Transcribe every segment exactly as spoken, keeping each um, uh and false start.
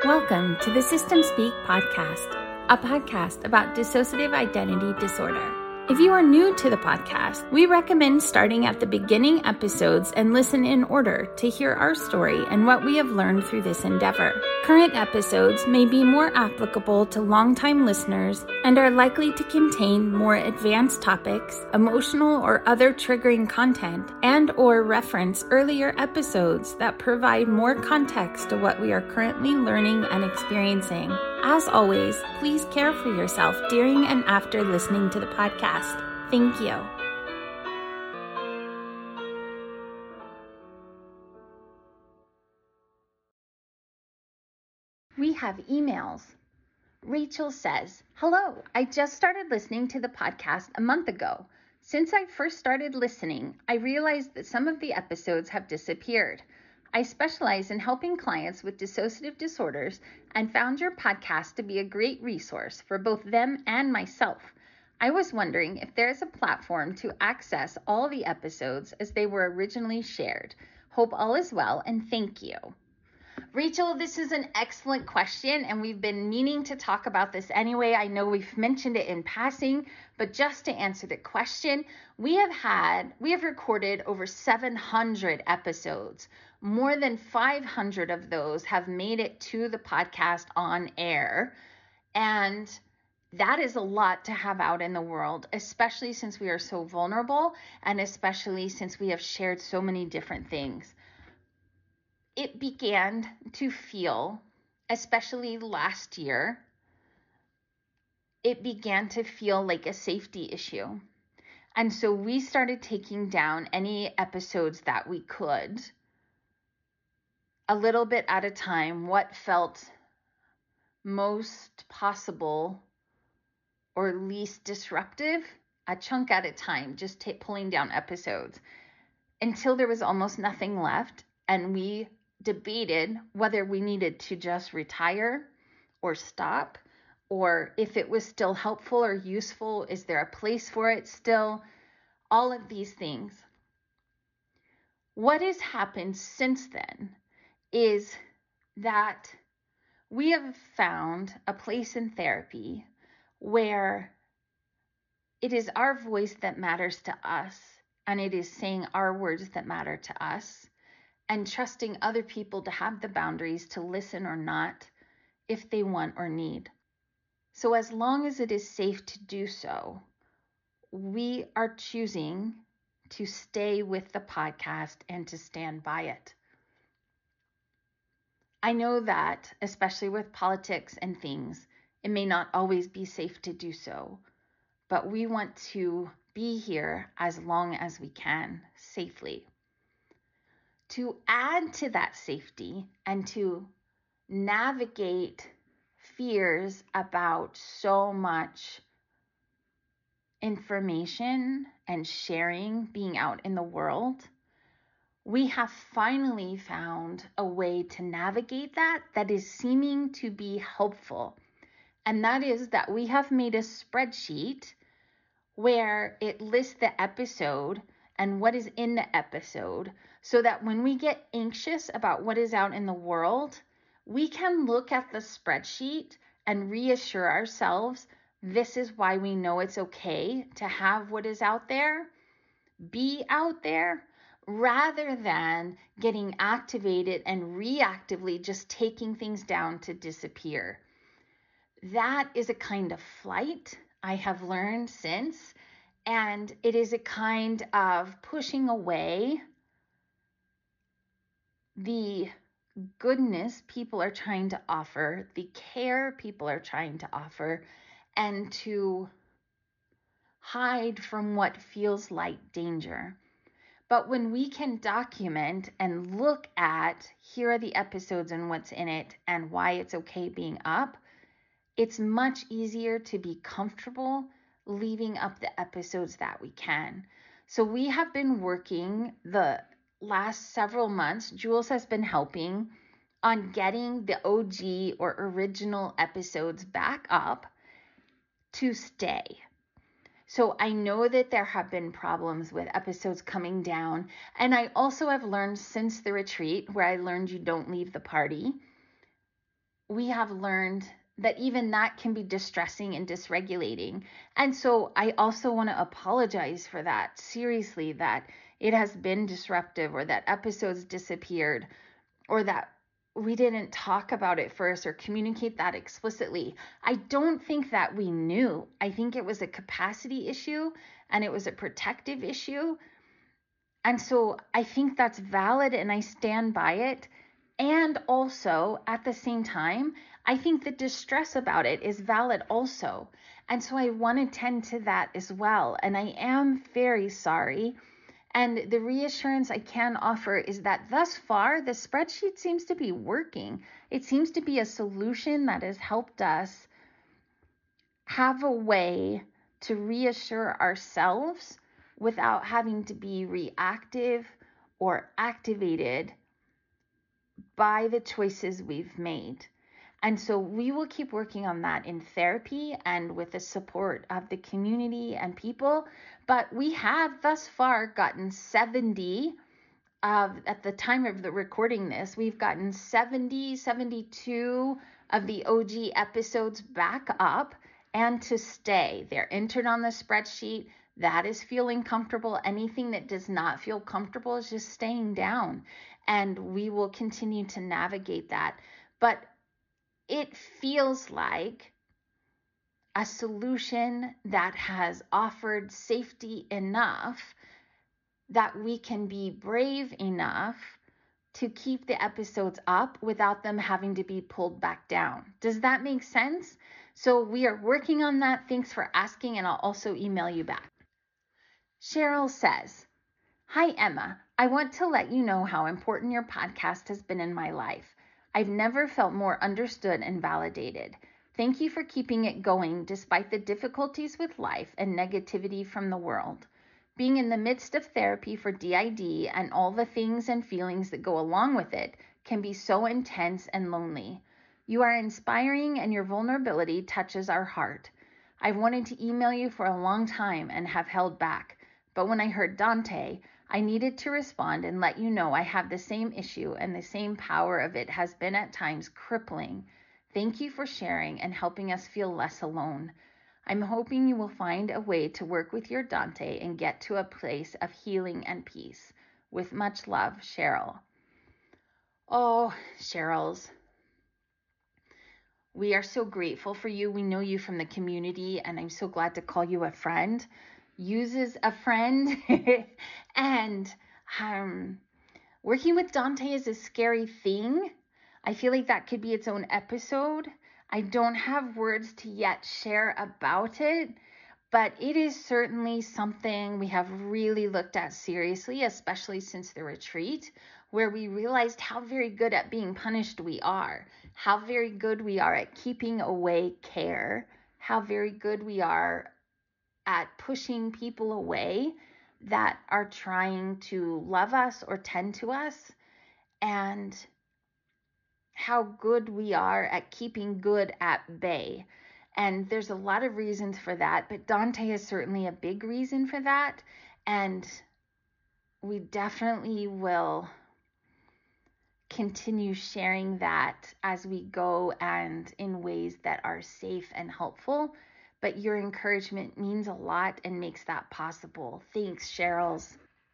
Welcome to the System Speak podcast, a podcast about dissociative identity disorder. If you are new to the podcast, we recommend starting at the beginning episodes and listen in order to hear our story and what we have learned through this endeavor. Current episodes may be more applicable to longtime listeners and are likely to contain more advanced topics, emotional or other triggering content, and or reference earlier episodes that provide more context to what we are currently learning and experiencing. As always, please care for yourself during and after listening to the podcast. Thank you. We have emails. Rachel says, "Hello, I just started listening to the podcast a month ago. Since I first started listening, I realized that some of the episodes have disappeared. I specialize in helping clients with dissociative disorders and found your podcast to be a great resource for both them and myself. I was wondering if there is a platform to access all the episodes as they were originally shared. Hope all is well and thank you." Rachel, this is an excellent question, and we've been meaning to talk about this anyway. I know we've mentioned it in passing, but just to answer the question, we have had, we have recorded over seven hundred episodes. More than five hundred of those have made it to the podcast on air, and that is a lot to have out in the world, especially since we are so vulnerable and especially since we have shared so many different things. It began to feel, especially last year, it began to feel like a safety issue. And so we started taking down any episodes that we could, a little bit at a time, what felt most possible or least disruptive, a chunk at a time, just t- pulling down episodes until there was almost nothing left. And we debated whether we needed to just retire or stop, or if it was still helpful or useful. Is there a place for it still? All of these things. What has happened since then is that we have found a place in therapy where it is our voice that matters to us, and it is saying our words that matter to us, and trusting other people to have the boundaries to listen or not if they want or need. So as long as it is safe to do so, we are choosing to stay with the podcast and to stand by it. I know that, especially with politics and things, it may not always be safe to do so, but we want to be here as long as we can safely. To add to that safety and to navigate fears about so much information and sharing being out in the world, we have finally found a way to navigate that that is seeming to be helpful. And that is that we have made a spreadsheet where it lists the episode and what is in the episode, so that when we get anxious about what is out in the world, we can look at the spreadsheet and reassure ourselves this is why we know it's okay to have what is out there, be out there, rather than getting activated and reactively just taking things down to disappear. That is a kind of flight I have learned since, and it is a kind of pushing away the goodness people are trying to offer, the care people are trying to offer, and to hide from what feels like danger. But when we can document and look at, here are the episodes and what's in it and why it's okay being up, it's much easier to be comfortable leaving up the episodes that we can. So we have been working the last several months, Jules has been helping on getting the O G or original episodes back up to stay. So I know that there have been problems with episodes coming down. And I also have learned since the retreat, where I learned you don't leave the party, we have learned that even that can be distressing and dysregulating. And so I also want to apologize for that, seriously, that it has been disruptive, or that episodes disappeared, or that we didn't talk about it first or communicate that explicitly. I don't think that we knew. I think it was a capacity issue and it was a protective issue. And so I think that's valid and I stand by it. And also, at the same time, I think the distress about it is valid also. And so I want to tend to that as well. And I am very sorry. And the reassurance I can offer is that thus far, the spreadsheet seems to be working. It seems to be a solution that has helped us have a way to reassure ourselves without having to be reactive or activated by the choices we've made. And so we will keep working on that in therapy and with the support of the community and people. But we have thus far gotten seventy, uh, at the time of the recording this, we've gotten seventy, seventy-two of the O G episodes back up and to stay. They're entered on the spreadsheet. That is feeling comfortable. Anything that does not feel comfortable is just staying down. And we will continue to navigate that. But it feels like a solution that has offered safety enough that we can be brave enough to keep the episodes up without them having to be pulled back down. Does that make sense? So we are working on that. Thanks for asking, and I'll also email you back. Cheryl says, "Hi, Emma. I want to let you know how important your podcast has been in my life. I've never felt more understood and validated. Thank you for keeping it going despite the difficulties with life and negativity from the world. Being in the midst of therapy for D I D and all the things and feelings that go along with it can be so intense and lonely. You are inspiring and your vulnerability touches our heart. I've wanted to email you for a long time and have held back, but when I heard Dante, I needed to respond and let you know I have the same issue and the same power of it has been at times crippling. Thank you for sharing and helping us feel less alone. I'm hoping you will find a way to work with your Dante and get to a place of healing and peace. With much love, Cheryl." Oh, Cheryl's. We are so grateful for you. We know you from the community, and I'm so glad to call you a friend. Uses a friend. and um, working with Dante is a scary thing. I feel like that could be its own episode. I don't have words to yet share about it, but it is certainly something we have really looked at seriously, especially since the retreat, where we realized how very good at being punished we are, how very good we are at keeping away care, how very good we are at pushing people away that are trying to love us or tend to us, and how good we are at keeping good at bay. And there's a lot of reasons for that, but Dante is certainly a big reason for that. And we definitely will continue sharing that as we go and in ways that are safe and helpful. But your encouragement means a lot and makes that possible. Thanks, Cheryl's.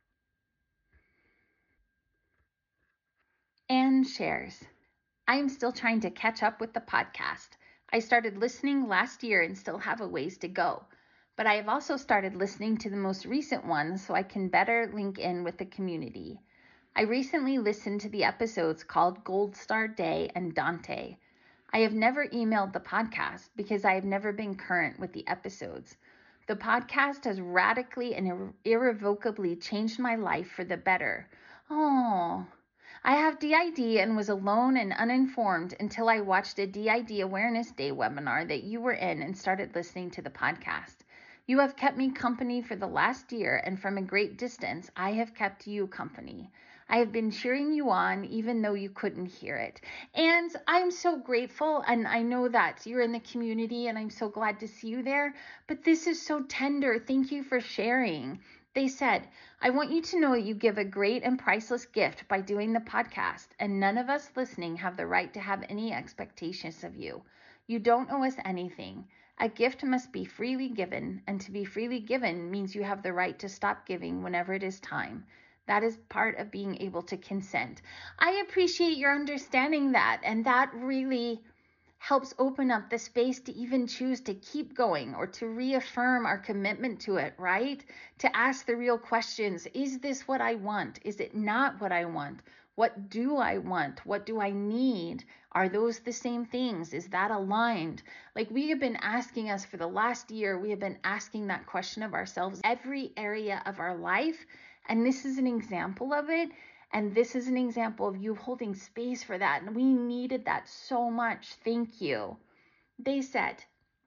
Anne shares, "I am still trying to catch up with the podcast. I started listening last year and still have a ways to go, but I have also started listening to the most recent ones so I can better link in with the community. I recently listened to the episodes called Gold Star Day and Dante. I have never emailed the podcast because I have never been current with the episodes. The podcast has radically and irre- irrevocably changed my life for the better. Oh, I have D I D and was alone and uninformed until I watched a D I D Awareness Day webinar that you were in and started listening to the podcast. You have kept me company for the last year, and from a great distance, I have kept you company. I have been cheering you on even though you couldn't hear it. And I'm so grateful, and I know that you're in the community, and I'm so glad to see you there. But this is so tender. Thank you for sharing. They said, I want you to know you give a great and priceless gift by doing the podcast, and none of us listening have the right to have any expectations of you. You don't owe us anything. A gift must be freely given, and to be freely given means you have the right to stop giving whenever it is time. That is part of being able to consent. I appreciate your understanding that, and that really helps open up the space to even choose to keep going or to reaffirm our commitment to it, right? To ask the real questions. Is this what I want? Is it not what I want? What do I want? What do I need? Are those the same things? Is that aligned? Like we have been asking us for the last year, we have been asking that question of ourselves every area of our life. And this is an example of it. And this is an example of you holding space for that. And we needed that so much. Thank you. They said,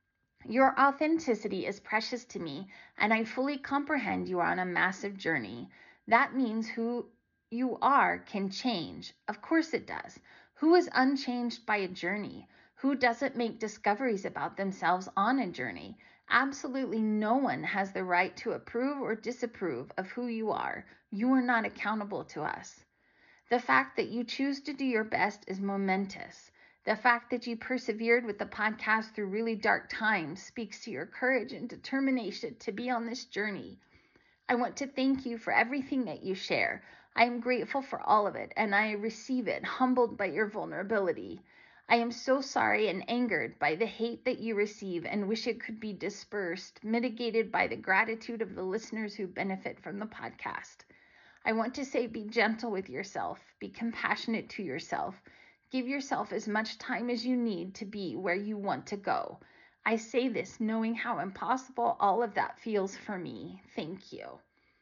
your authenticity is precious to me, and I fully comprehend you are on a massive journey. That means who you are can change. Of course it does. Who is unchanged by a journey? Who doesn't make discoveries about themselves on a journey? Absolutely no one has the right to approve or disapprove of who you are. You are not accountable to us. The fact that you choose to do your best is momentous. The fact that you persevered with the podcast through really dark times speaks to your courage and determination to be on this journey. I want to thank you for everything that you share. I am grateful for all of it, and I receive it, humbled by your vulnerability. I am so sorry and angered by the hate that you receive and wish it could be dispersed, mitigated by the gratitude of the listeners who benefit from the podcast. I want to say be gentle with yourself, be compassionate to yourself. Give yourself as much time as you need to be where you want to go. I say this knowing how impossible all of that feels for me. Thank you.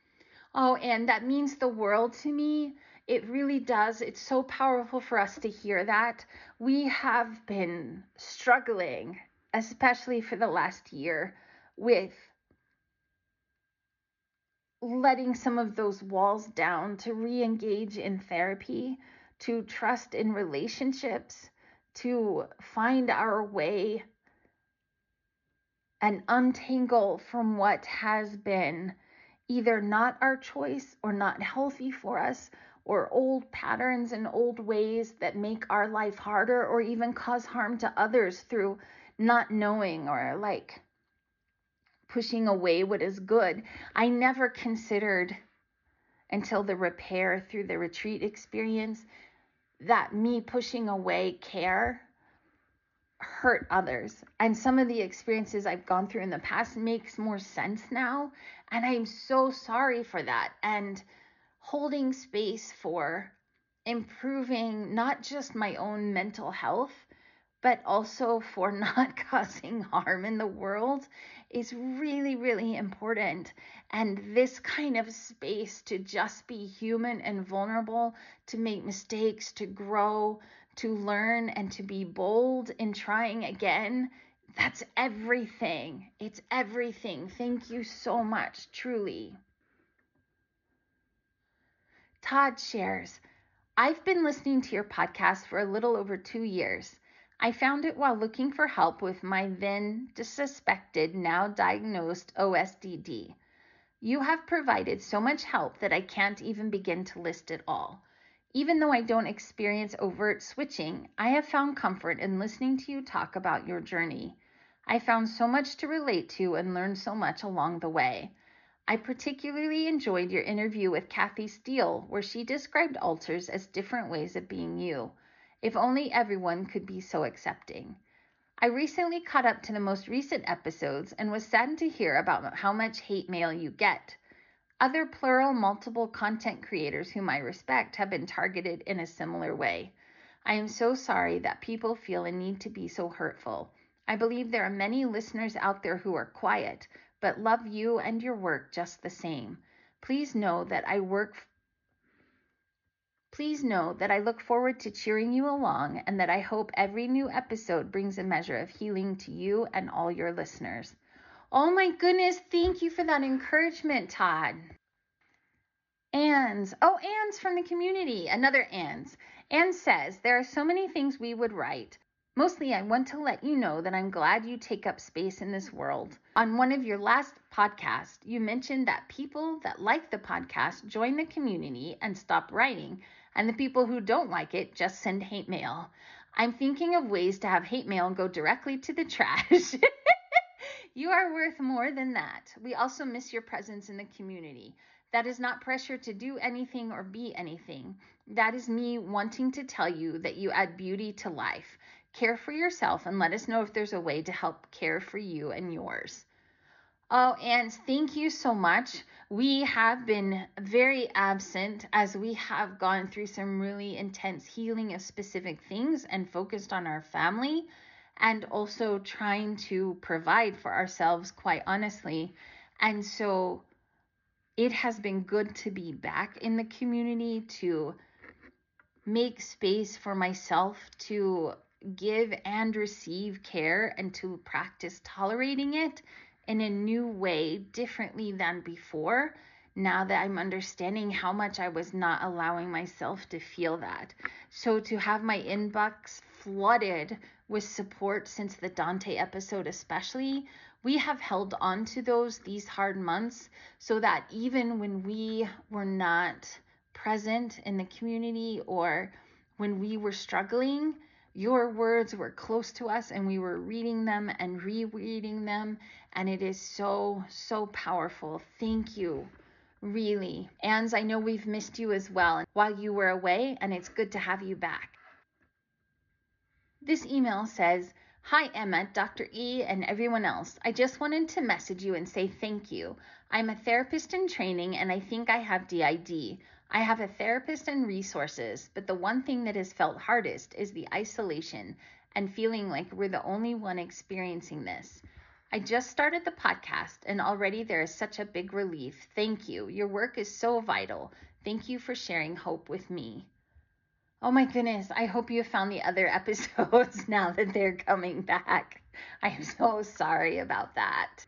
Oh, and that means the world to me. It really does. It's so powerful for us to hear that. We have been struggling, especially for the last year, with letting some of those walls down, to re-engage in therapy, to trust in relationships, to find our way and untangle from what has been either not our choice or not healthy for us, or old patterns and old ways that make our life harder or even cause harm to others through not knowing or like pushing away what is good. I never considered until the repair through the retreat experience that me pushing away care hurt others. And some of the experiences I've gone through in the past makes more sense now. And I'm so sorry for that. And holding space for improving not just my own mental health, but also for not causing harm in the world is really, really important. And this kind of space to just be human and vulnerable, to make mistakes, to grow, to learn, and to be bold in trying again, that's everything. It's everything. Thank you so much, truly. Todd shares, I've been listening to your podcast for a little over two years. I found it while looking for help with my then suspected, now diagnosed O S D D. You have provided so much help that I can't even begin to list it all. Even though I don't experience overt switching, I have found comfort in listening to you talk about your journey. I found so much to relate to and learned so much along the way. I particularly enjoyed your interview with Kathy Steele, where she described altars as different ways of being you. If only everyone could be so accepting. I recently caught up to the most recent episodes and was saddened to hear about how much hate mail you get. Other plural multiple content creators whom I respect have been targeted in a similar way. I am so sorry that people feel a need to be so hurtful. I believe there are many listeners out there who are quiet, but love you and your work just the same. Please know that I work Please know that I look forward to cheering you along and that I hope every new episode brings a measure of healing to you and all your listeners. Oh my goodness, thank you for that encouragement, Todd. Anne's, oh, Anne's from the community, another Anne's. Anne says, there are so many things we would write, Mostly, I want to let you know that I'm glad you take up space in this world. On one of your last podcasts, you mentioned that people that like the podcast join the community and stop writing, and the people who don't like it just send hate mail. I'm thinking of ways to have hate mail go directly to the trash. You are worth more than that. We also miss your presence in the community. That is not pressure to do anything or be anything. That is me wanting to tell you that you add beauty to life. Care for yourself and let us know if there's a way to help care for you and yours. Oh, and thank you so much. We have been very absent as we have gone through some really intense healing of specific things and focused on our family and also trying to provide for ourselves, quite honestly. And so it has been good to be back in the community, to make space for myself to give and receive care and to practice tolerating it in a new way, differently than before, now that I'm understanding how much I was not allowing myself to feel that. So to have my inbox flooded with support since the Dante episode especially, we have held on to those these hard months so that even when we were not present in the community or when we were struggling, your words were close to us and we were reading them and rereading them. And it is so, so powerful. Thank you. Really. Ans, I know we've missed you as well while you were away, and it's good to have you back. This email says, "Hi Emma, Doctor E, and everyone else. I just wanted to message you and say thank you. I'm a therapist in training and I think I have D I D. I have a therapist and resources, but the one thing that has felt hardest is the isolation and feeling like we're the only one experiencing this. I just started the podcast and already there is such a big relief. Thank you. Your work is so vital. Thank you for sharing hope with me." Oh my goodness, I hope you have found the other episodes now that they're coming back. I am so sorry about that.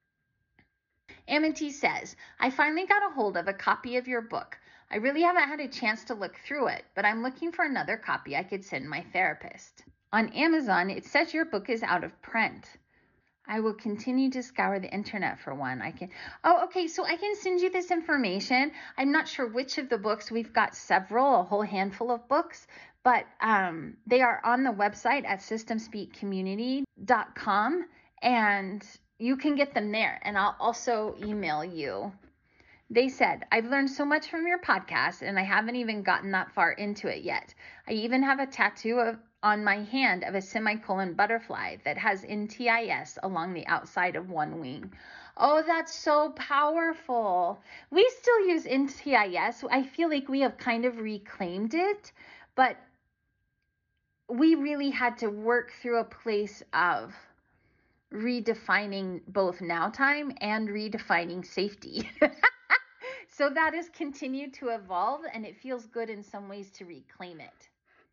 Amity says, "I finally got a hold of a copy of your book. I really haven't had a chance to look through it, but I'm looking for another copy I could send my therapist. On Amazon, it says your book is out of print. I will continue to scour the internet for one. I can. Oh, okay. So I can send you this information. I'm not sure which of the books. We've got several, a whole handful of books, but um, they are on the website at system speak community dot com, and you can get them there. And I'll also email you. They said, "I've learned so much from your podcast, and I haven't even gotten that far into it yet. I even have a tattoo of on my hand of a semicolon butterfly that has N T I S along the outside of one wing." Oh, that's so powerful. We still use N T I S. I feel like we have kind of reclaimed it, but we really had to work through a place of redefining both now time and redefining safety. So that has continued to evolve, and it feels good in some ways to reclaim it.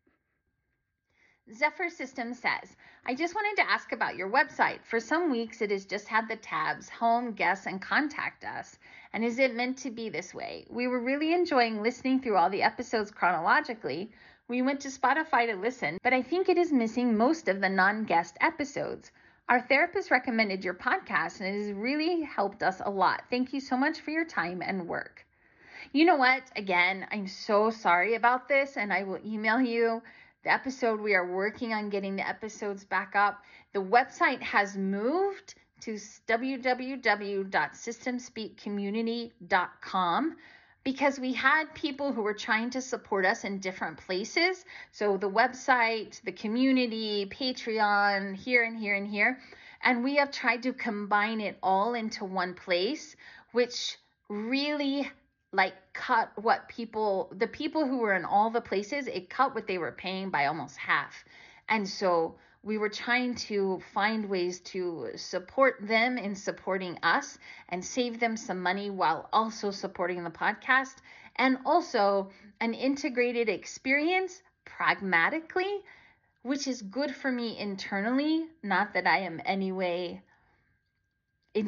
Zephyr System says, "I just wanted to ask about your website. For some weeks, it has just had the tabs home, guests, and contact us. And is it meant to be this way? We were really enjoying listening through all the episodes chronologically. We went to Spotify to listen, but I think it is missing most of the non-guest episodes. Our therapist recommended your podcast, and it has really helped us a lot. Thank you so much for your time and work." You know what? Again, I'm so sorry about this, and I will email you the episode. We are working on getting the episodes back up. The website has moved to w w w dot system speak community dot com because we had people who were trying to support us in different places. So the website, the community, Patreon, here and here and here. And we have tried to combine it all into one place, which really like cut what people, the people who were in all the places, it cut what they were paying by almost half. And so we were trying to find ways to support them in supporting us and save them some money while also supporting the podcast, and also an integrated experience pragmatically, which is good for me internally. Not that I am anyway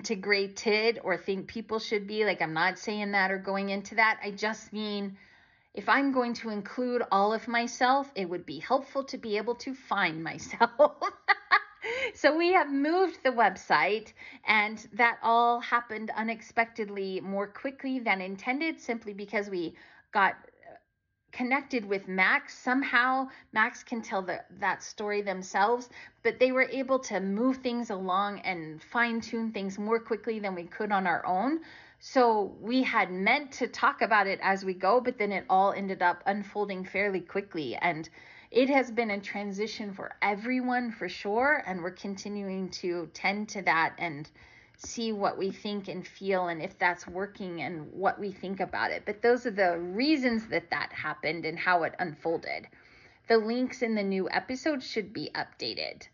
integrated or think people should be, like, I'm not saying that or going into that. I just mean if I'm going to include all of myself, it would be helpful to be able to find myself. So we have moved the website, and that all happened unexpectedly more quickly than intended, simply because we got connected with Max. Somehow Max can tell the, that story themselves, but they were able to move things along and fine tune things more quickly than we could on our own. So we had meant to talk about it as we go, but then it all ended up unfolding fairly quickly. And it has been a transition for everyone for sure. And we're continuing to tend to that and see what we think and feel and if that's working and what we think about it. But those are the reasons that that happened and how it unfolded. The links in the new episode should be updated.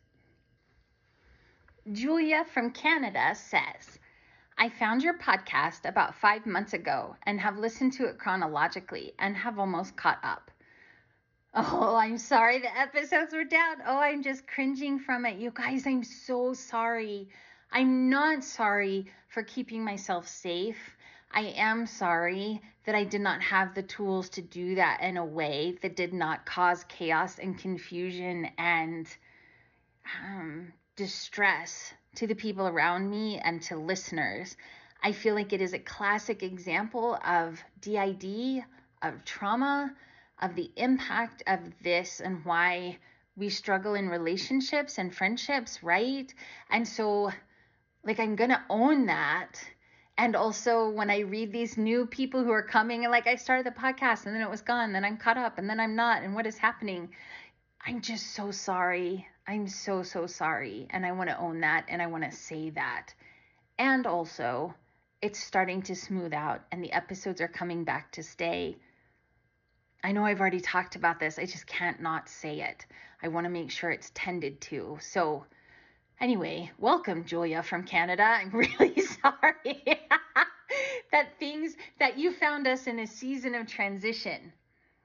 Julia from Canada says, I found your podcast about five months ago and have listened to it chronologically and have almost caught up. Oh, I'm sorry the episodes were down. Oh, I'm just cringing from it. You guys, I'm so sorry. I'm not sorry for keeping myself safe. I am sorry that I did not have the tools to do that in a way that did not cause chaos and confusion and um, distress to the people around me and to listeners. I feel like it is a classic example of D I D, of trauma, of the impact of this and why we struggle in relationships and friendships, right? And so, like, I'm going to own that. And also when I read these new people who are coming, and like I started the podcast and then it was gone, then I'm caught up and then I'm not, and what is happening? I'm just so sorry. I'm so, so sorry. And I want to own that and I want to say that. And also, it's starting to smooth out and the episodes are coming back to stay. I know I've already talked about this. I just can't not say it. I want to make sure it's tended to. So anyway, welcome, Julia from Canada. I'm really sorry that things that you found us in a season of transition.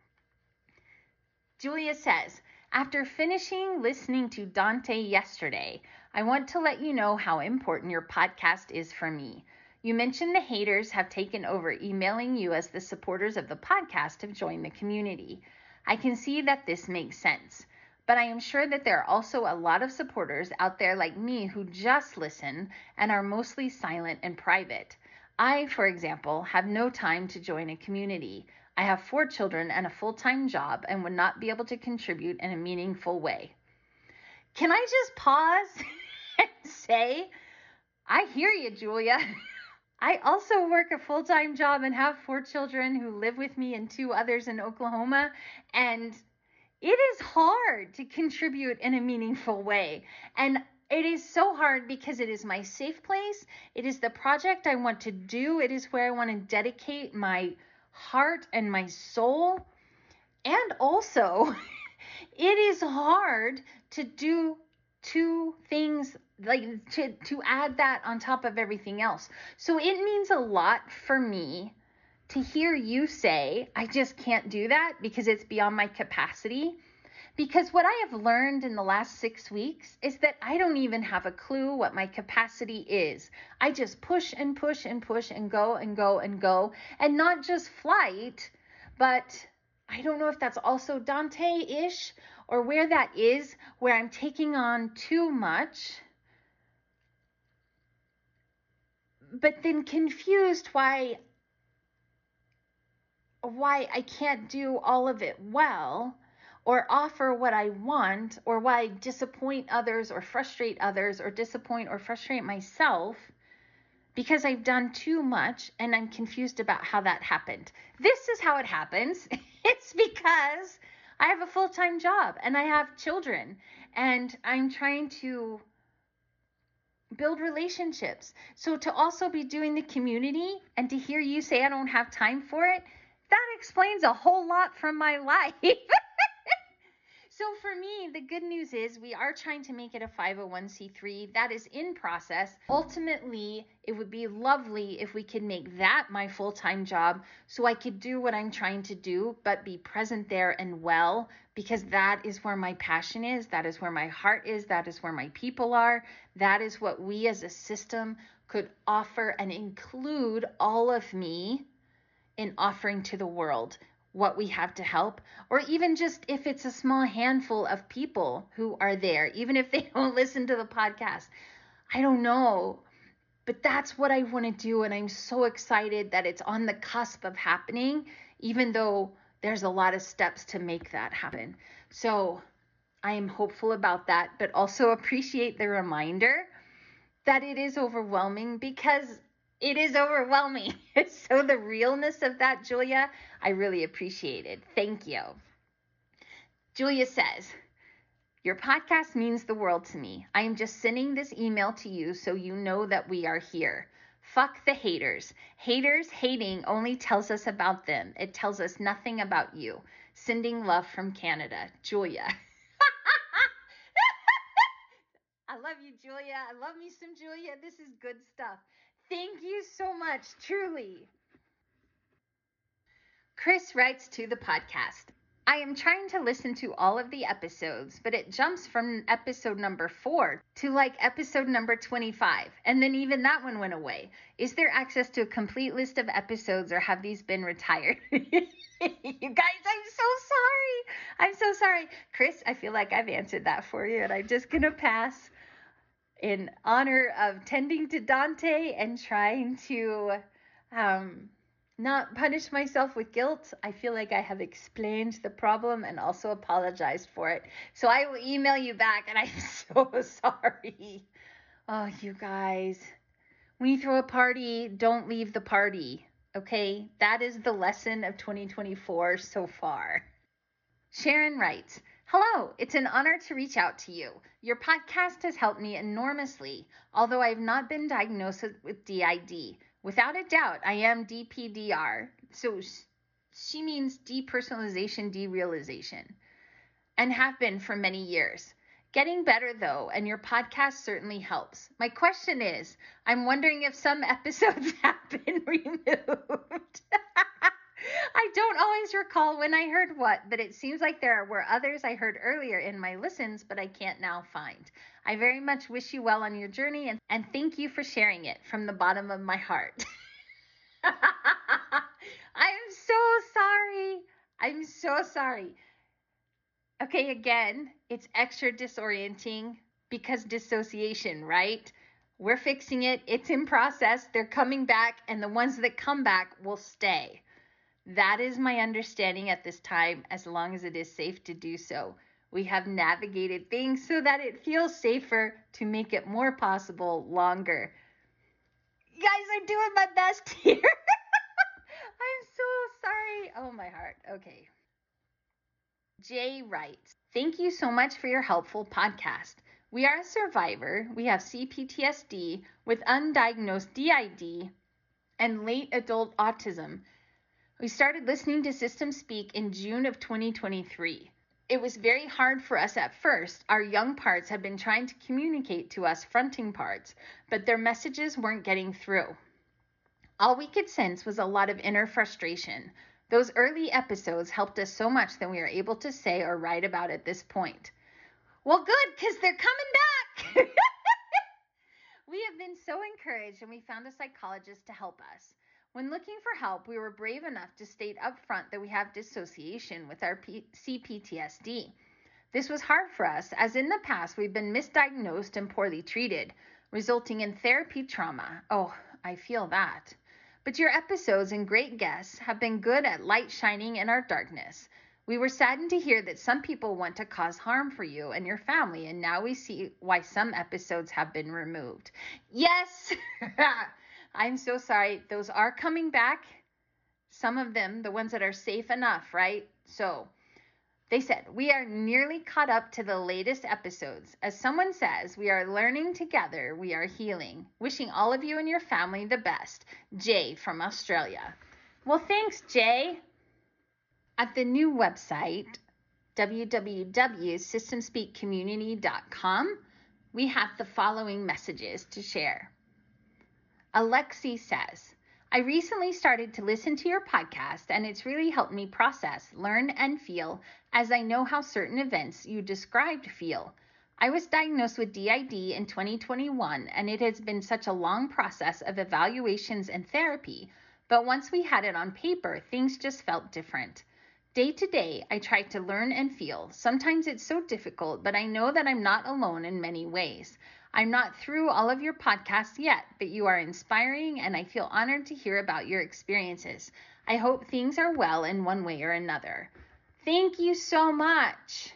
Julia says, after finishing listening to Dante yesterday, I want to let you know how important your podcast is for me. You mentioned the haters have taken over emailing you as the supporters of the podcast have joined the community. I can see that this makes sense, but I am sure that there are also a lot of supporters out there like me who just listen and are mostly silent and private. I, for example, have no time to join a community. I have four children and a full-time job and would not be able to contribute in a meaningful way. Can I just pause and say, I hear you, Julia. I also work a full-time job and have four children who live with me and two others in Oklahoma. And it is hard to contribute in a meaningful way. And it is so hard because it is my safe place. It is the project I want to do. It is where I want to dedicate my heart and my soul. And also, it is hard to do two things, like to, to add that on top of everything else. So it means a lot for me to hear you say, I just can't do that because it's beyond my capacity. Because what I have learned in the last six weeks is that I don't even have a clue what my capacity is. I just push and push and push and go and go and go. And not just flight, but I don't know if that's also Dante-ish or where that is, where I'm taking on too much, but then confused why, why I can't do all of it well or offer what I want, or why I disappoint others or frustrate others or disappoint or frustrate myself because I've done too much and I'm confused about how that happened. This is how it happens. It's because I have a full-time job and I have children and I'm trying to build relationships. So to also be doing the community and to hear you say I don't have time for it, that explains a whole lot from my life. So for me, the good news is we are trying to make it a five oh one c three. That is in process. Ultimately, it would be lovely if we could make that my full-time job so I could do what I'm trying to do, but be present there and well, because that is where my passion is. That is where my heart is. That is where my people are. That is what we as a system could offer and include all of me in offering to the world. what we have to help, or even just if it's a small handful of people who are there, even if they don't listen to the podcast. I don't know, but that's what I want to do. And I'm so excited that it's on the cusp of happening, even though there's a lot of steps to make that happen. So I am hopeful about that, but also appreciate the reminder that it is overwhelming, because it is overwhelming. So the realness of that, Julia, I really appreciate it. Thank you. Julia says, your podcast means the world to me. I am just sending this email to you so you know that we are here. Fuck the haters. Haters hating only tells us about them. It tells us nothing about you. Sending love from Canada. Julia. I love you, Julia. I love me some Julia. This is good stuff. Thank you so much, truly. Chris writes to the podcast, I am trying to listen to all of the episodes, but it jumps from episode number four to like episode number twenty-five. And then even that one went away. Is there access to a complete list of episodes, or have these been retired? You guys, I'm so sorry. I'm so sorry. Chris, I feel like I've answered that for you, and I'm just going to pass in honor of tending to Dante and trying to um, not punish myself with guilt. I feel like I have explained the problem and also apologized for it. So I will email you back, and I'm so sorry. Oh, you guys, when you throw a party, don't leave the party, okay? That is the lesson of twenty twenty-four so far. Sharon writes, hello, it's an honor to reach out to you. Your podcast has helped me enormously, although I have not been diagnosed with D I D. Without a doubt, I am D P D R, so she means depersonalization, derealization, and have been for many years. Getting better, though, and your podcast certainly helps. My question is, I'm wondering if some episodes have been removed. I don't always recall when I heard what, but it seems like there were others I heard earlier in my listens, but I can't now find. I very much wish you well on your journey, and, and thank you for sharing it from the bottom of my heart. I'm so sorry. I'm so sorry. Okay, again, it's extra disorienting because dissociation, right? We're fixing it. It's in process. They're coming back, and the ones that come back will stay. That is my understanding at this time, as long as it is safe to do so. We have navigated things so that it feels safer to make it more possible longer. You guys are doing my best here. I'm so sorry. Oh, my heart. Okay. Jay writes, thank you so much for your helpful podcast. We are a survivor. We have C P T S D with undiagnosed D I D and late adult autism. We started listening to System Speak in June of twenty twenty-three. It was very hard for us at first. Our young parts had been trying to communicate to us fronting parts, but their messages weren't getting through. All we could sense was a lot of inner frustration. Those early episodes helped us so much that we are able to say or write about at this point. Well, good, because they're coming back. We have been so encouraged, and we found a psychologist to help us. When looking for help, we were brave enough to state up front that we have dissociation with our P- C P T S D. This was hard for us, as in the past we've been misdiagnosed and poorly treated, resulting in therapy trauma. Oh, I feel that. But your episodes and great guests have been good at light shining in our darkness. We were saddened to hear that some people want to cause harm for you and your family, and now we see why some episodes have been removed. Yes! I'm so sorry. Those are coming back. Some of them, the ones that are safe enough, right? So they said, we are nearly caught up to the latest episodes. As someone says, we are learning together. We are healing. Wishing all of you and your family the best. Jay from Australia. Well, thanks, Jay. At the new website, w w w dot system speak community dot com, we have the following messages to share. Alexi says, I recently started to listen to your podcast, and it's really helped me process, learn, and feel as I know how certain events you described feel. I was diagnosed with D I D in twenty twenty-one, and it has been such a long process of evaluations and therapy, but once we had it on paper, things just felt different. Day to day, I try to learn and feel. Sometimes it's so difficult, but I know that I'm not alone in many ways. I'm not through all of your podcasts yet, but you are inspiring and I feel honored to hear about your experiences. I hope things are well in one way or another. Thank you so much.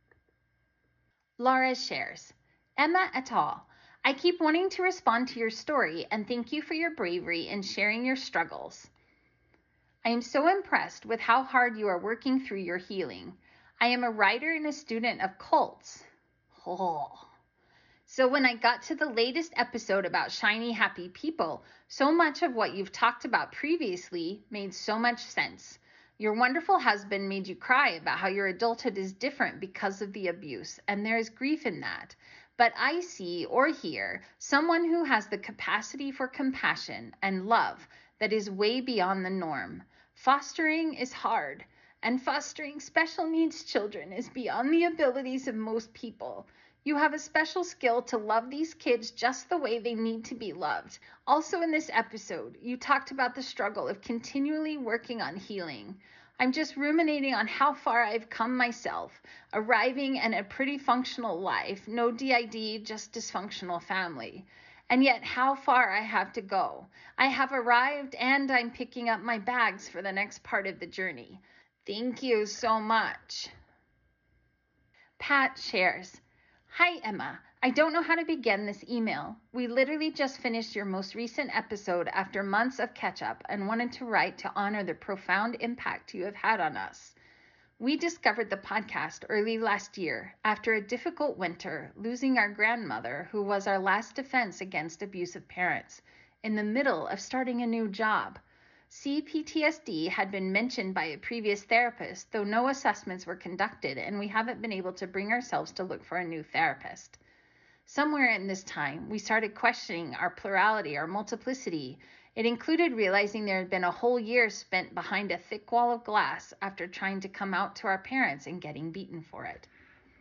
Laura shares, Emma et al. I keep wanting to respond to your story and thank you for your bravery in sharing your struggles. I am so impressed with how hard you are working through your healing. I am a writer and a student of cults. Oh. So when I got to the latest episode about shiny, happy people, so much of what you've talked about previously made so much sense. Your wonderful husband made you cry about how your adulthood is different because of the abuse, and there is grief in that. But I see or hear someone who has the capacity for compassion and love that is way beyond the norm. Fostering is hard, and fostering special needs children is beyond the abilities of most people. You have a special skill to love these kids just the way they need to be loved. Also in this episode, you talked about the struggle of continually working on healing. I'm just ruminating on how far I've come myself, arriving at a pretty functional life, no D I D, just dysfunctional family. And yet how far I have to go. I have arrived and I'm picking up my bags for the next part of the journey. Thank you so much. Pat shares, Hi, Emma. I don't know how to begin this email. We literally just finished your most recent episode after months of catch-up and wanted to write to honor the profound impact you have had on us. We discovered the podcast early last year after a difficult winter, losing our grandmother, who was our last defense against abusive parents, in the middle of starting a new job. C P T S D had been mentioned by a previous therapist, though no assessments were conducted, and we haven't been able to bring ourselves to look for a new therapist. Somewhere in this time, we started questioning our plurality, our multiplicity. It included realizing there had been a whole year spent behind a thick wall of glass after trying to come out to our parents and getting beaten for it.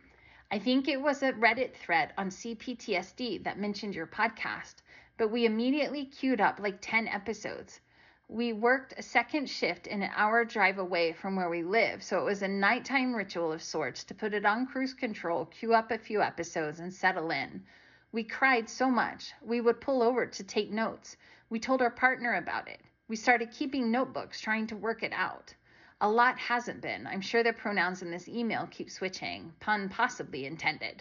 I think it was a Reddit thread on C P T S D that mentioned your podcast, but we immediately queued up like ten episodes. We worked a second shift in an hour drive away from where we live, so it was a nighttime ritual of sorts to put it on cruise control, queue up a few episodes, and settle in. We cried so much. We would pull over to take notes. We told our partner about it. We started keeping notebooks, trying to work it out. A lot hasn't been. I'm sure the pronouns in this email keep switching, pun possibly intended.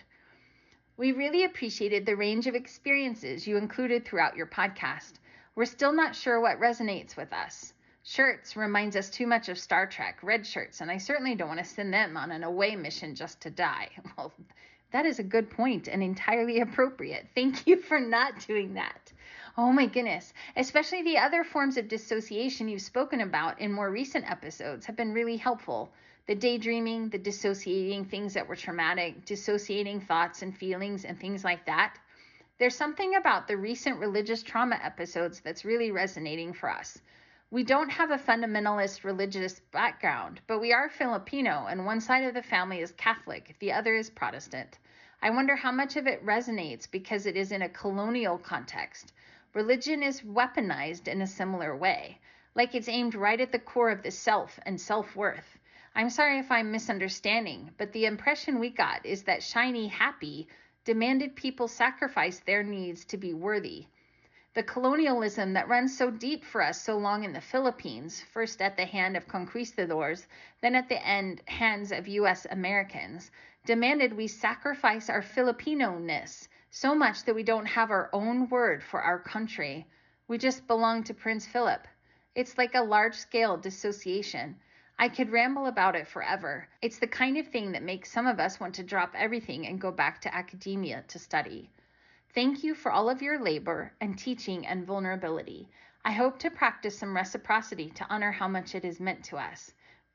We really appreciated the range of experiences you included throughout your podcast. We're still not sure what resonates with us. Shirts reminds us too much of Star Trek, red shirts, and I certainly don't want to send them on an away mission just to die. Well, that is a good point and entirely appropriate. Thank you for not doing that. Oh my goodness. Especially the other forms of dissociation you've spoken about in more recent episodes have been really helpful. The daydreaming, the dissociating things that were traumatic, dissociating thoughts and feelings and things like that. There's something about the recent religious trauma episodes that's really resonating for us. We don't have a fundamentalist religious background, but we are Filipino, and one side of the family is Catholic, the other is Protestant. I wonder how much of it resonates because it is in a colonial context. Religion is weaponized in a similar way, like it's aimed right at the core of the self and self-worth. I'm sorry if I'm misunderstanding, but the impression we got is that shiny happy demanded people sacrifice their needs to be worthy. The colonialism that runs so deep for us so long in the Philippines, first at the hand of conquistadors, then at the end hands of U S Americans, demanded we sacrifice our Filipino-ness so much that we don't have our own word for our country. We just belong to Prince Philip. It's like a large-scale dissociation. I could ramble about it forever. It's the kind of thing that makes some of us want to drop everything and go back to academia to study. Thank you for all of your labor and teaching and vulnerability. I hope to practice some reciprocity to honor how much it is meant to us.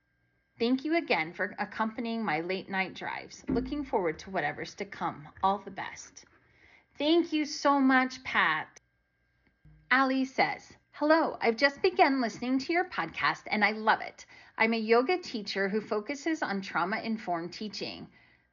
Thank you again for accompanying my late night drives. Looking forward to whatever's to come. All the best. Thank you so much, Pat. Ali says, Hello, I've just begun listening to your podcast and I love it. I'm a yoga teacher who focuses on trauma-informed teaching.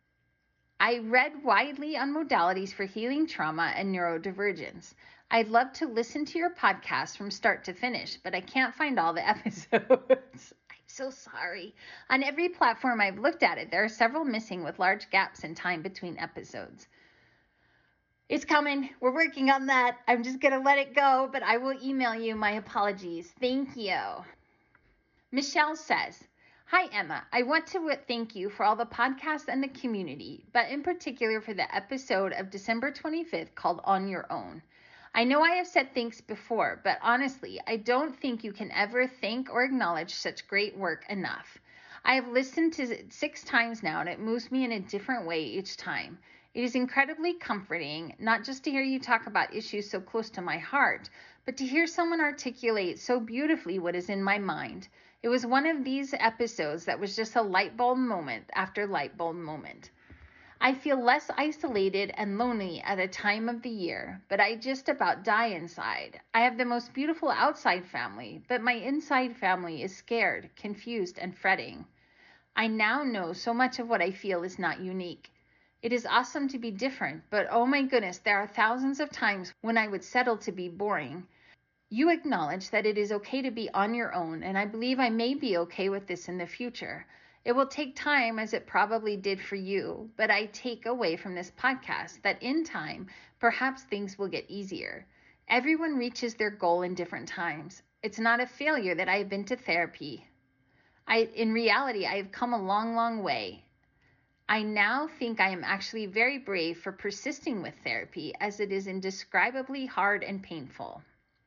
I read widely on modalities for healing trauma and neurodivergence. I'd love to listen to your podcast from start to finish, but I can't find all the episodes. I'm so sorry. On every platform I've looked at it, there are several missing with large gaps in time between episodes. It's coming. We're working on that. I'm just going to let it go, but I will email you my apologies. Thank you. Michelle says, Hi, Emma. I want to thank you for all the podcasts and the community, but in particular for the episode of December twenty-fifth called On Your Own. I know I have said thanks before, but honestly, I don't think you can ever thank or acknowledge such great work enough. I have listened to it six times now, and it moves me in a different way each time. It is incredibly comforting, not just to hear you talk about issues so close to my heart, but to hear someone articulate so beautifully what is in my mind. It was one of these episodes that was just a light bulb moment after light bulb moment. I feel less isolated and lonely at a time of the year, but I just about die inside. I have the most beautiful outside family, but my inside family is scared, confused, and fretting. I now know so much of what I feel is not unique. It is awesome to be different, but oh my goodness, there are thousands of times when I would settle to be boring. You acknowledge that it is okay to be on your own, and I believe I may be okay with this in the future. It will take time, as it probably did for you, but I take away from this podcast that in time, perhaps things will get easier. Everyone reaches their goal in different times. It's not a failure that I have been to therapy. I, in reality, I have come a long, long way. I now think I am actually very brave for persisting with therapy, as it is indescribably hard and painful.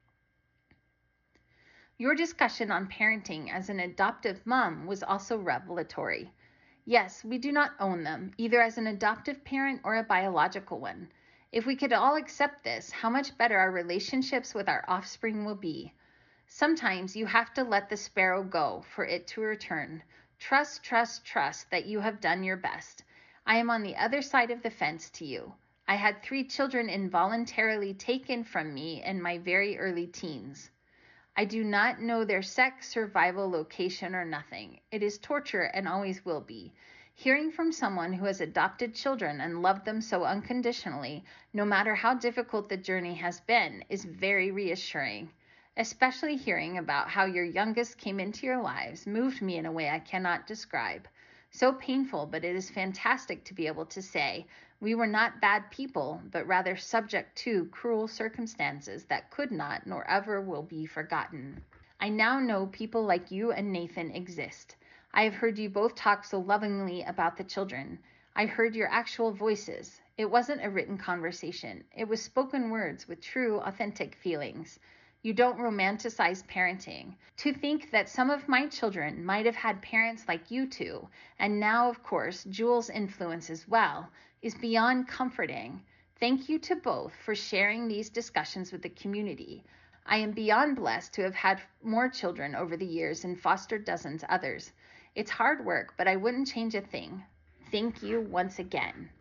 Your discussion on parenting as an adoptive mom was also revelatory. Yes, we do not own them, either as an adoptive parent or a biological one. If we could all accept this, how much better our relationships with our offspring will be. Sometimes you have to let the sparrow go for it to return. Trust, trust, trust that you have done your best. I am on the other side of the fence to you. I had three children involuntarily taken from me in my very early teens. I do not know their sex, survival, location, or nothing. It is torture and always will be. Hearing from someone who has adopted children and loved them so unconditionally, no matter how difficult the journey has been, is very reassuring. Especially hearing about how your youngest came into your lives moved me in a way I cannot describe. So painful, but it is fantastic to be able to say, we were not bad people, but rather subject to cruel circumstances that could not nor ever will be forgotten. I now know people like you and Nathan exist. I have heard you both talk so lovingly about the children. I heard your actual voices. It wasn't a written conversation. It was spoken words with true, authentic feelings. You don't romanticize parenting. To think that some of my children might have had parents like you two, and now, of course, Jules' influence as well, is beyond comforting. Thank you to both for sharing these discussions with the community. I am beyond blessed to have had more children over the years and fostered dozens others. It's hard work, but I wouldn't change a thing. Thank you once again.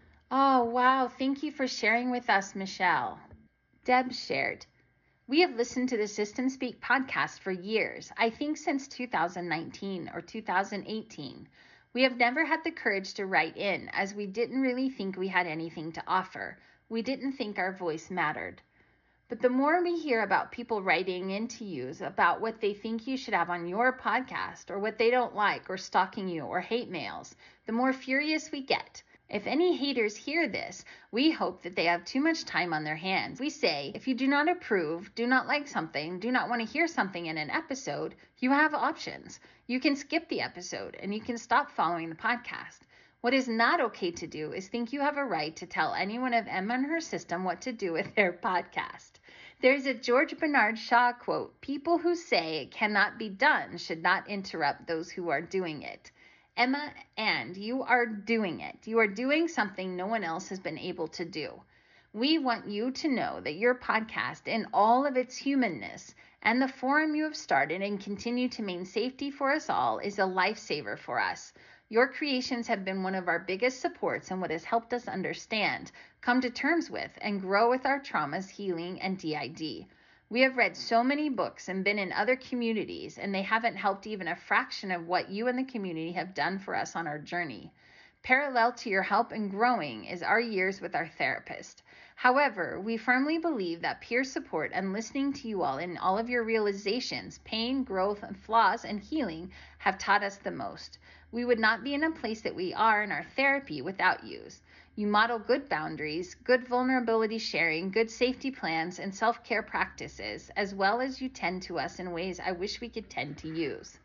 Oh, wow. Thank you for sharing with us, Michelle. Deb shared, we have listened to the System Speak podcast for years, I think since two thousand nineteen or two thousand eighteen. We have never had the courage to write in, as we didn't really think we had anything to offer. We didn't think our voice mattered. But the more we hear about people writing in to you about what they think you should have on your podcast, or what they don't like, or stalking you, or hate mails, the more furious we get. If any haters hear this, we hope that they have too much time on their hands. We say, if you do not approve, do not like something, do not want to hear something in an episode, you have options. You can skip the episode and you can stop following the podcast. What is not okay to do is think you have a right to tell anyone of Emma and her system what to do with their podcast. There's a George Bernard Shaw quote, people who say it cannot be done should not interrupt those who are doing it. Emma, and you are doing it. You are doing something no one else has been able to do. We want you to know that your podcast, in all of its humanness, and the forum you have started and continue to maintain safety for us all, is a lifesaver for us. Your creations have been one of our biggest supports and what has helped us understand, come to terms with, and grow with our traumas, healing, and D I D. We have read so many books and been in other communities, and they haven't helped even a fraction of what you and the community have done for us on our journey. Parallel to your help in growing is our years with our therapist. However, we firmly believe that peer support and listening to you all in all of your realizations, pain, growth, and flaws, and healing have taught us the most. We would not be in a place that we are in our therapy without you. You model good boundaries, good vulnerability sharing, good safety plans, and self-care practices, as well as you tend to us in ways I wish we could tend to use.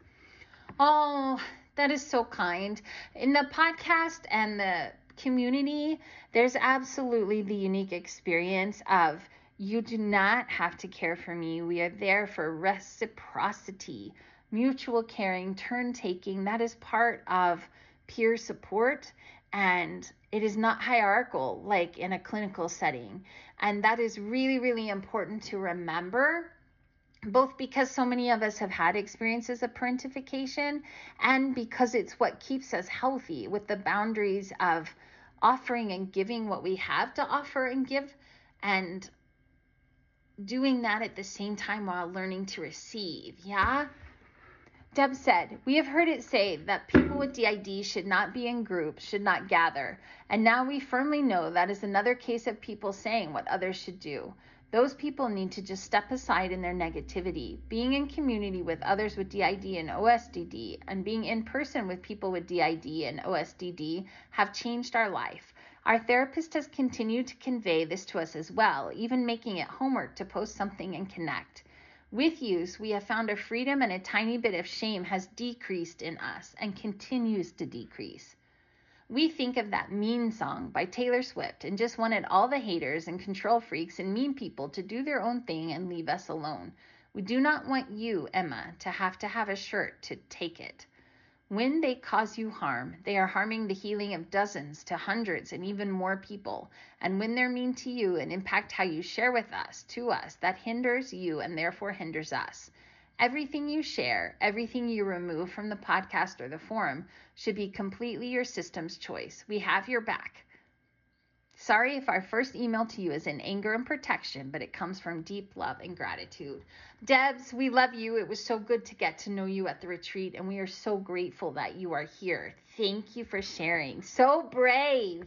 Oh, that is so kind. In the podcast and the community, there's absolutely the unique experience of you do not have to care for me. We are there for reciprocity, mutual caring, turn taking. That is part of peer support, and it is not hierarchical like in a clinical setting. And that is really, really important to remember, both because so many of us have had experiences of parentification and because it's what keeps us healthy with the boundaries of offering and giving what we have to offer and give, and doing that at the same time while learning to receive. Yeah? Deb said, we have heard it say that people with D I D should not be in groups, should not gather. And now we firmly know that is another case of people saying what others should do. Those people need to just step aside in their negativity. Being in community with others with D I D and O S D D and being in person with people with D I D and O S D D have changed our life. Our therapist has continued to convey this to us as well, even making it homework to post something and connect. With use, we have found a freedom, and a tiny bit of shame has decreased in us and continues to decrease. We think of that Mean song by Taylor Swift and just wanted all the haters and control freaks and mean people to do their own thing and leave us alone. We do not want you, Emma, to have to have a shirt to take it. When they cause you harm, they are harming the healing of dozens to hundreds and even more people. And when they're mean to you and impact how you share with us, to us, that hinders you and therefore hinders us. Everything you share, everything you remove from the podcast or the forum should be completely your system's choice. We have your back. Sorry if our first email to you is in anger and protection, but it comes from deep love and gratitude. Debs, we love you. It was so good to get to know you at the retreat, and we are so grateful that you are here. Thank you for sharing. So brave.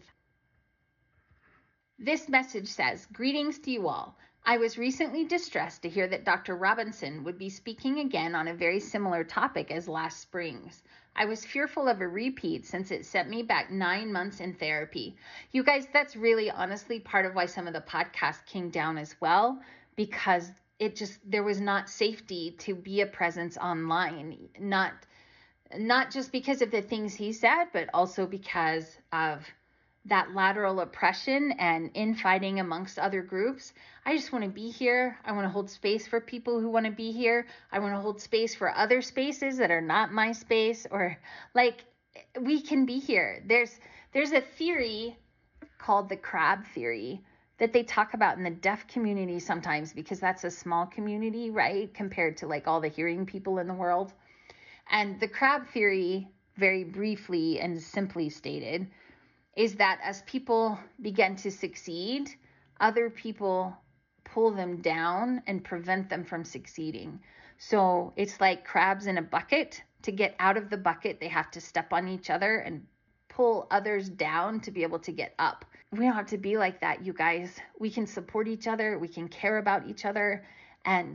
This message says, greetings to you all. I was recently distressed to hear that Doctor Robinson would be speaking again on a very similar topic as last spring's. I was fearful of a repeat since it set me back nine months in therapy. You guys, that's really honestly part of why some of the podcasts came down as well, because it just, there was not safety to be a presence online. Not, not just because of the things he said, but also because of that lateral oppression and infighting amongst other groups. I just want to be here. I want to hold space for people who want to be here. I want to hold space for other spaces that are not my space, or like we can be here. There's there's a theory called the crab theory that they talk about in the deaf community sometimes, because that's a small community, right, compared to like all the hearing people in the world. And the crab theory, very briefly and simply stated, is that as people begin to succeed, other people pull them down and prevent them from succeeding. So it's like crabs in a bucket. To get out of the bucket, they have to step on each other and pull others down to be able to get up. We don't have to be like that, you guys. We can support each other. We can care about each other. And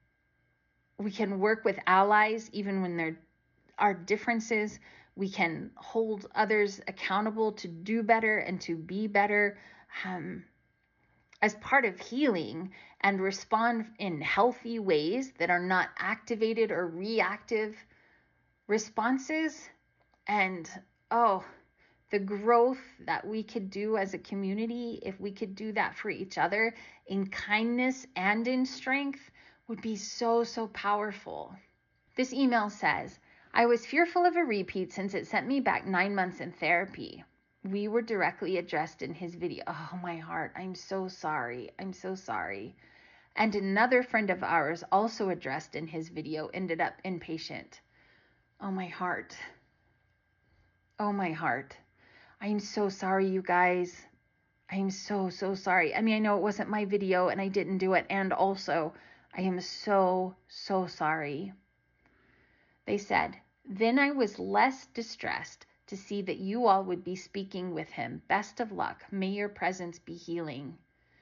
we can work with allies even when there are differences. We can hold others accountable to do better and to be better um, as part of healing, and respond in healthy ways that are not activated or reactive responses. And oh, the growth that we could do as a community, if we could do that for each other in kindness and in strength, would be so, so powerful. This email says, I was fearful of a repeat since it sent me back nine months in therapy. We were directly addressed in his video. Oh, my heart. I'm so sorry. I'm so sorry. And another friend of ours, also addressed in his video, ended up inpatient. Oh, my heart. Oh, my heart. I'm so sorry, you guys. I'm so, so sorry. I mean, I know it wasn't my video and I didn't do it. And also, I am so, so sorry. They said, then I was less distressed to see that you all would be speaking with him. Best of luck. May your presence be healing.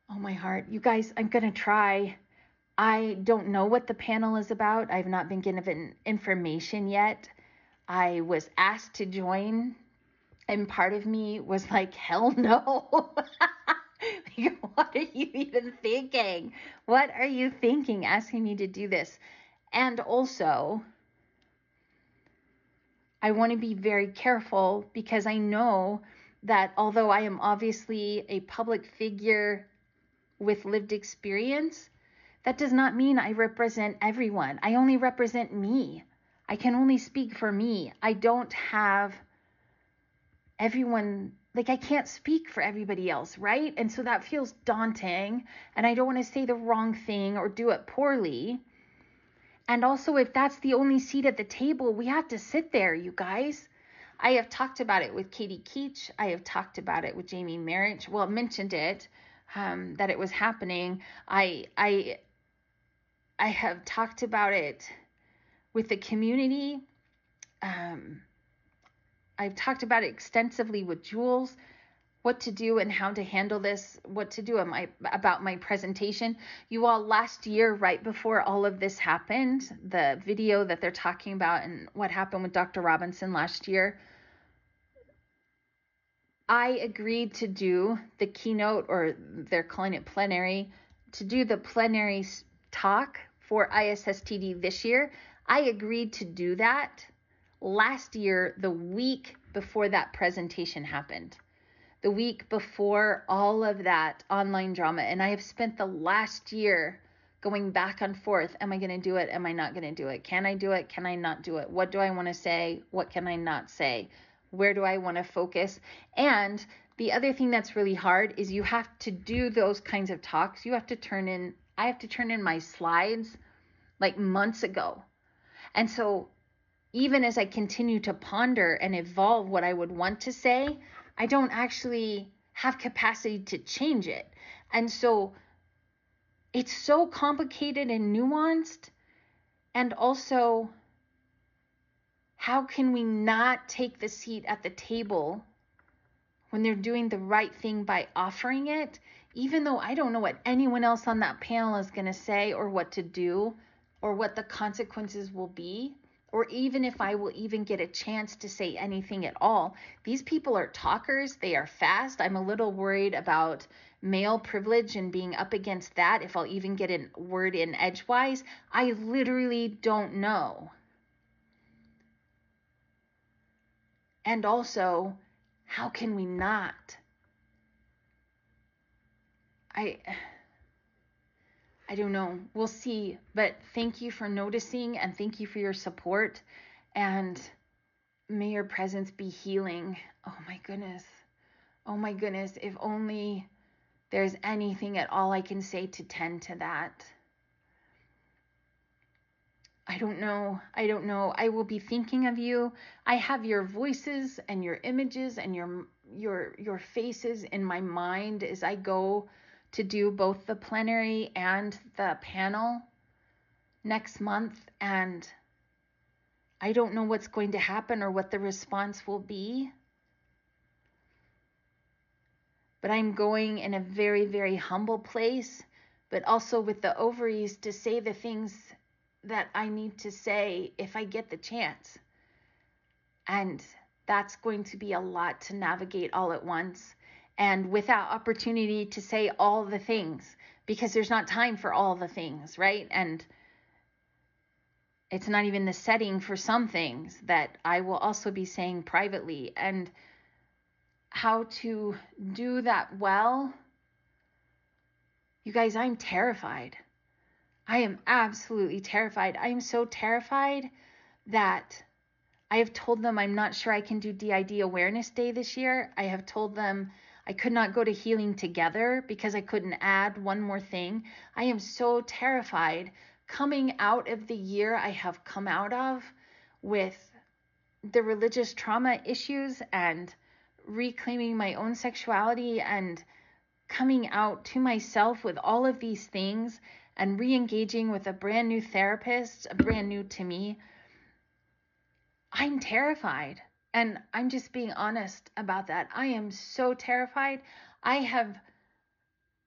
Oh, my heart. You guys, I'm going to try. I don't know what the panel is about. I've not been given information yet. I was asked to join, and part of me was like, hell no. Like, what are you even thinking? What are you thinking asking me to do this? And also, I want to be very careful because I know that although I am obviously a public figure with lived experience, that does not mean I represent everyone. I only represent me. I can only speak for me. I don't have everyone, like I can't speak for everybody else, right? And so that feels daunting, and I don't want to say the wrong thing or do it poorly. And also, if that's the only seat at the table, we have to sit there, you guys. I have talked about it with Katie Keach. I have talked about it with Jamie Marich. Well, mentioned it, um, that it was happening. I, I, I have talked about it with the community. Um, I've talked about it extensively with Jules, what to do and how to handle this, what to do my, about my presentation. You all, last year, right before all of this happened, the video that they're talking about and what happened with Doctor Robinson last year, I agreed to do the keynote, or they're calling it plenary, to do the plenary talk for I S S T D this year. I agreed to do that last year, the week before that presentation happened, the week before all of that online drama. And I have spent the last year going back and forth. Am I going to do it? Am I not going to do it? Can I do it? Can I not do it? What do I want to say? What can I not say? Where do I want to focus? And the other thing that's really hard is you have to do those kinds of talks. You have to turn in, I have to turn in my slides like months ago. And so even as I continue to ponder and evolve what I would want to say, I don't actually have capacity to change it. And so it's so complicated and nuanced. And also, how can we not take the seat at the table when they're doing the right thing by offering it, even though I don't know what anyone else on that panel is going to say or what to do or what the consequences will be, or even if I will even get a chance to say anything at all. These people are talkers. They are fast. I'm a little worried about male privilege and being up against that, if I'll even get a word in edgewise. I literally don't know. And also, how can we not? I... I don't know. We'll see. But thank you for noticing, and thank you for your support. And may your presence be healing. Oh my goodness. Oh my goodness. If only there's anything at all I can say to tend to that. I don't know. I don't know. I will be thinking of you. I have your voices and your images and your your your faces in my mind as I go to do both the plenary and the panel next month, and I don't know what's going to happen or what the response will be. But I'm going in a very, very humble place, but also with the ovaries to say the things that I need to say if I get the chance. And that's going to be a lot to navigate all at once, and without opportunity to say all the things, because there's not time for all the things, right? And it's not even the setting for some things that I will also be saying privately. And how to do that well, you guys, I'm terrified. I am absolutely terrified. I am so terrified that I have told them I'm not sure I can do D I D Awareness Day this year. I have told them I could not go to Healing Together because I couldn't add one more thing. I am so terrified coming out of the year I have come out of with the religious trauma issues and reclaiming my own sexuality and coming out to myself with all of these things and re-engaging with a brand new therapist, a brand new to me. I'm terrified, and I'm just being honest about that. I am so terrified. I have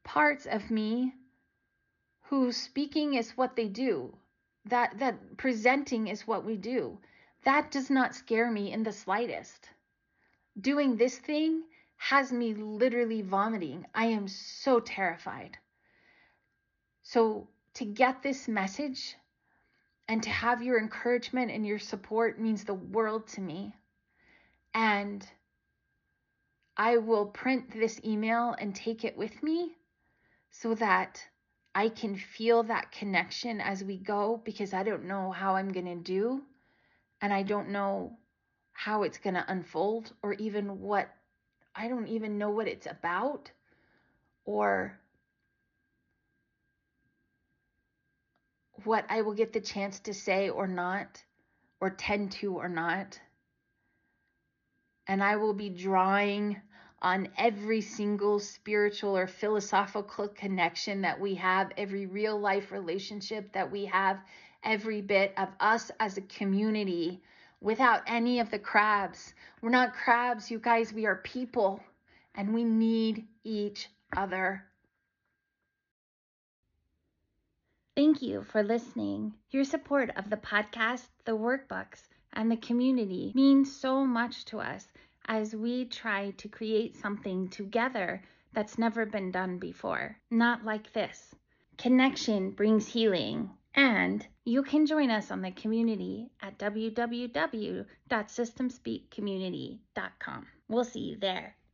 parts of me whose speaking is what they do, that that presenting is what we do. That does not scare me in the slightest. Doing this thing has me literally vomiting. I am so terrified. So to get this message and to have your encouragement and your support means the world to me. And I will print this email and take it with me so that I can feel that connection as we go, because I don't know how I'm going to do, and I don't know how it's going to unfold, or even what, I don't even know what it's about, or what I will get the chance to say or not, or tend to or not. And I will be drawing on every single spiritual or philosophical connection that we have, every real life relationship that we have, every bit of us as a community, without any of the crabs. We're not crabs, you guys. We are people, and we need each other. Thank you for listening. Your support of the podcast, the workbooks, and the community means so much to us as we try to create something together that's never been done before. Not like this. Connection brings healing, and you can join us on the community at w w w dot system speak community dot com. We'll see you there.